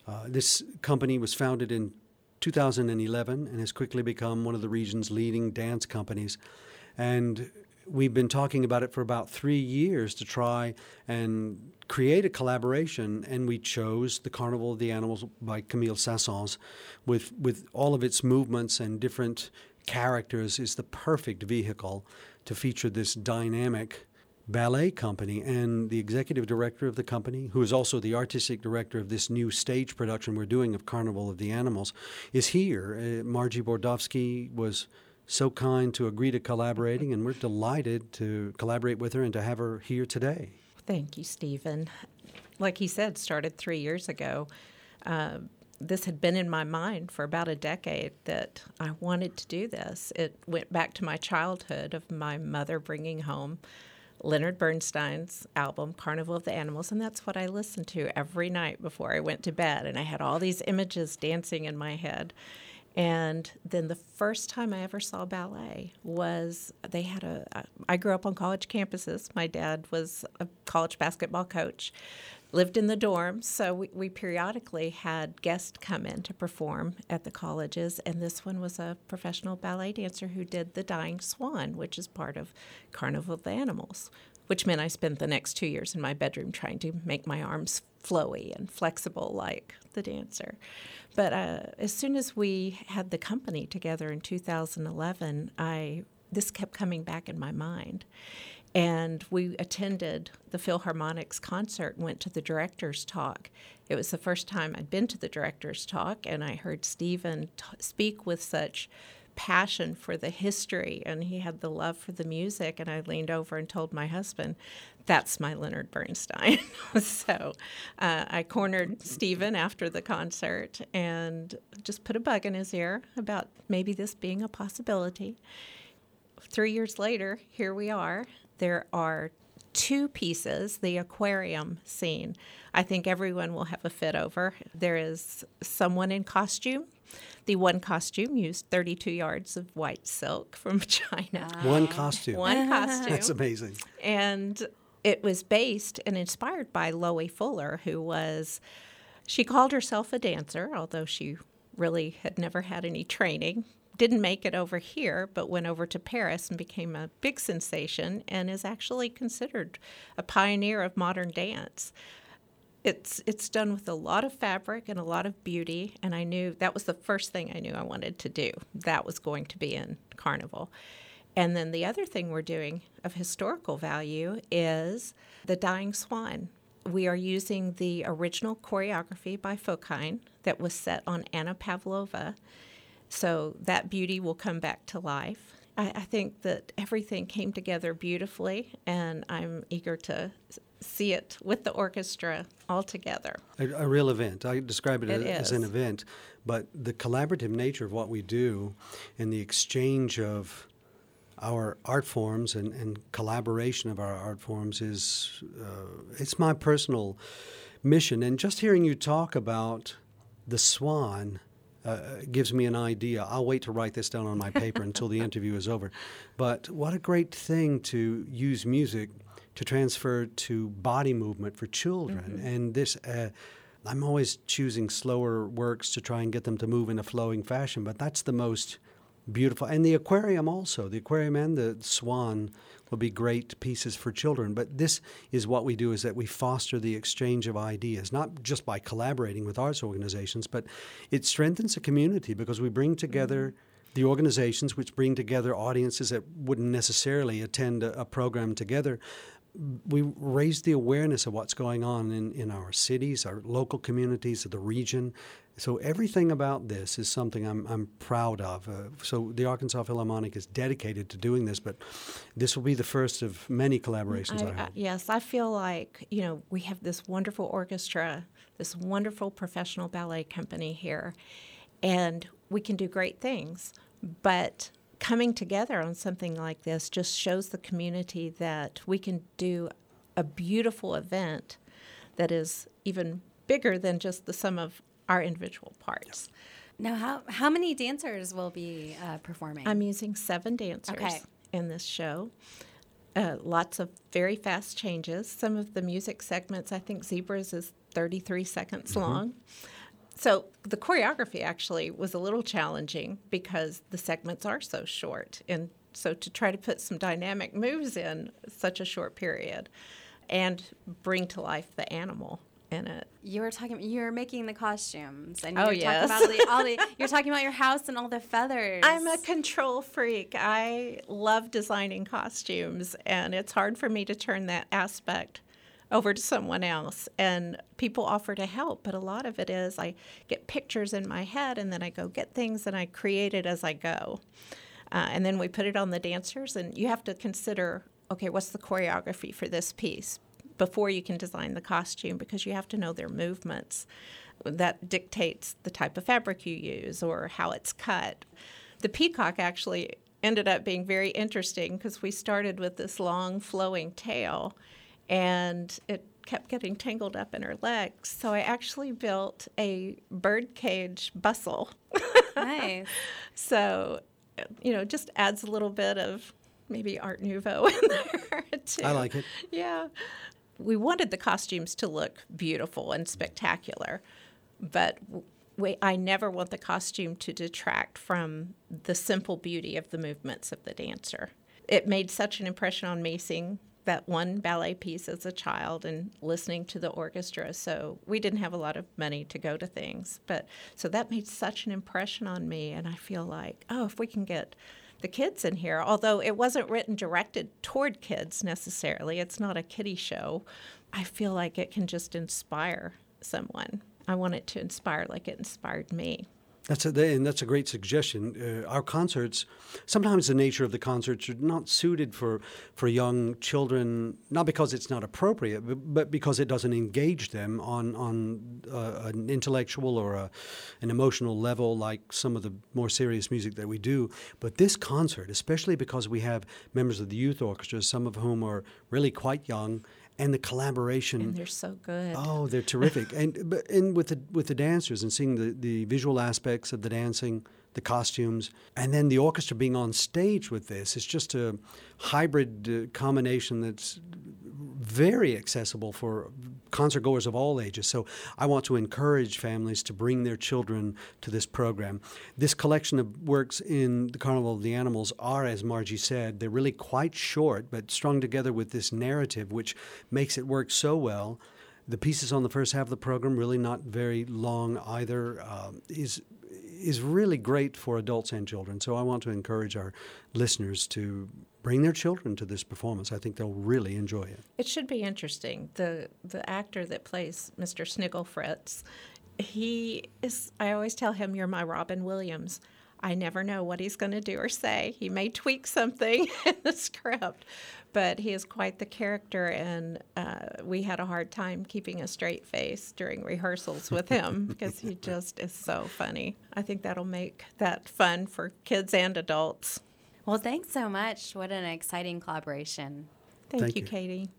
This company was founded in 2011 and has quickly become one of the region's leading dance companies. And we've been talking about it for about 3 years to try and create a collaboration, and we chose the Carnival of the Animals by Camille Saint-Saëns with all of its movements and different characters is the perfect vehicle to feature this dynamic ballet company. And the executive director of the company, who is also the artistic director of this new stage production we're doing of Carnival of the Animals, is here. Margie Bordowski was so kind to agree to collaborating, and we're delighted to collaborate with her and to have her here today. Thank you, Stephen. Like he said, started 3 years ago. This had been in my mind for about a decade that I wanted to do this. It went back to my childhood of my mother bringing home Leonard Bernstein's album, Carnival of the Animals, and that's what I listened to every night before I went to bed. And I had all these images dancing in my head. And then the first time I ever saw ballet was they had I grew up on college campuses. My dad was a college basketball coach, lived in the dorms, so we periodically had guests come in to perform at the colleges, and this one was a professional ballet dancer who did The Dying Swan, which is part of Carnival of the Animals, which meant I spent the next 2 years in my bedroom trying to make my arms flowy and flexible like the dancer. But as soon as we had the company together in 2011, this kept coming back in my mind. And we attended the Philharmonic's concert and went to the director's talk. It was the first time I'd been to the director's talk, and I heard Stephen speak with such passion for the history, and he had the love for the music, and I leaned over and told my husband, that's my Leonard Bernstein. So I cornered Stephen after the concert and just put a bug in his ear about maybe this being a possibility. 3 years later, here we are. There are 2 pieces, the aquarium scene. I think everyone will have a fit over. There is someone in costume. The one costume used 32 yards of white silk from China. One costume. One costume. That's amazing. And it was based and inspired by Loie Fuller, she called herself a dancer, although she really had never had any training. Didn't make it over here, but went over to Paris and became a big sensation and is actually considered a pioneer of modern dance. It's done with a lot of fabric and a lot of beauty, and I knew that was the first thing I knew I wanted to do. That was going to be in Carnival. And then the other thing we're doing of historical value is The Dying Swan. We are using the original choreography by Fokine that was set on Anna Pavlova. So that beauty will come back to life. I think that everything came together beautifully, and I'm eager to see it with the orchestra all together. A real event. I describe it as an is. event, but the collaborative nature of what we do and the exchange of our art forms and collaboration of our art forms is it's my personal mission. And just hearing you talk about the Swan gives me an idea. I'll wait to write this down on my paper until the interview is over. But what a great thing to use music to transfer to body movement for children. Mm-hmm. And this, I'm always choosing slower works to try and get them to move in a flowing fashion, but that's the most beautiful. And the aquarium also. The aquarium and the swan will be great pieces for children. But this is what we do, is that we foster the exchange of ideas, not just by collaborating with arts organizations, but it strengthens a community because we bring together the organizations which bring together audiences that wouldn't necessarily attend a program together. We raise the awareness of what's going on in our cities, our local communities, of the region. So everything about this is something I'm proud of. So the Arkansas Philharmonic is dedicated to doing this, but this will be the first of many collaborations I hope. Yes, I feel like, we have this wonderful orchestra, this wonderful professional ballet company here, and we can do great things. But coming together on something like this just shows the community that we can do a beautiful event that is even bigger than just the sum of our individual parts. Now, how many dancers will be performing? I'm using 7 dancers in this show. Lots of very fast changes. Some of the music segments, I think Zebras is 33 seconds long. So the choreography actually was a little challenging because the segments are so short. And so to try to put some dynamic moves in such a short period and bring to life the animal in it. You're making the costumes, and Oh, you're yes. talking about you're talking about your house and all the feathers. I'm a control freak. I love designing costumes, and it's hard for me to turn that aspect over to someone else. And people offer to help, but a lot of it is I get pictures in my head, and then I go get things, and I create it as I go. And then we put it on the dancers, and you have to consider, okay, what's the choreography for this piece before you can design the costume, because you have to know their movements. That dictates the type of fabric you use or how it's cut. The peacock actually ended up being very interesting because we started with this long flowing tail, and it kept getting tangled up in her legs. So I actually built a birdcage bustle. Nice. So, just adds a little bit of maybe Art Nouveau in there, too. I like it. Yeah. We wanted the costumes to look beautiful and spectacular, but I never want the costume to detract from the simple beauty of the movements of the dancer. It made such an impression on me seeing that one ballet piece as a child and listening to the orchestra. So we didn't have a lot of money to go to things, so that made such an impression on me, and I feel like, if we can get the kids in here, although it wasn't written directed toward kids necessarily. It's not a kiddie show. I feel like it can just inspire someone. I want it to inspire like it inspired me. That's a great suggestion. Our concerts, sometimes the nature of the concerts are not suited for young children, not because it's not appropriate, but because it doesn't engage them on an intellectual or an emotional level like some of the more serious music that we do. But this concert, especially because we have members of the youth orchestra, some of whom are really quite young, and the collaboration. And they're so good. Oh, they're terrific. and with the dancers and seeing the visual aspects of the dancing, the costumes, and then the orchestra being on stage with this, it's just a hybrid combination that's very accessible for concert goers of all ages. So I want to encourage families to bring their children to this program. This collection of works in the Carnival of the Animals are, as Margie said, they're really quite short, but strung together with this narrative, which makes it work so well. The pieces on the first half of the program, really not very long either, is really great for adults and children. So I want to encourage our listeners to bring their children to this performance. I think they'll really enjoy it. It should be interesting. The actor that plays Mr. Snigglefritz, I always tell him, you're my Robin Williams. I never know what he's going to do or say. He may tweak something in the script, but he is quite the character, and we had a hard time keeping a straight face during rehearsals with him because he just is so funny. I think that'll make that fun for kids and adults. Well, thanks so much. What an exciting collaboration. Thank you, you. Katie.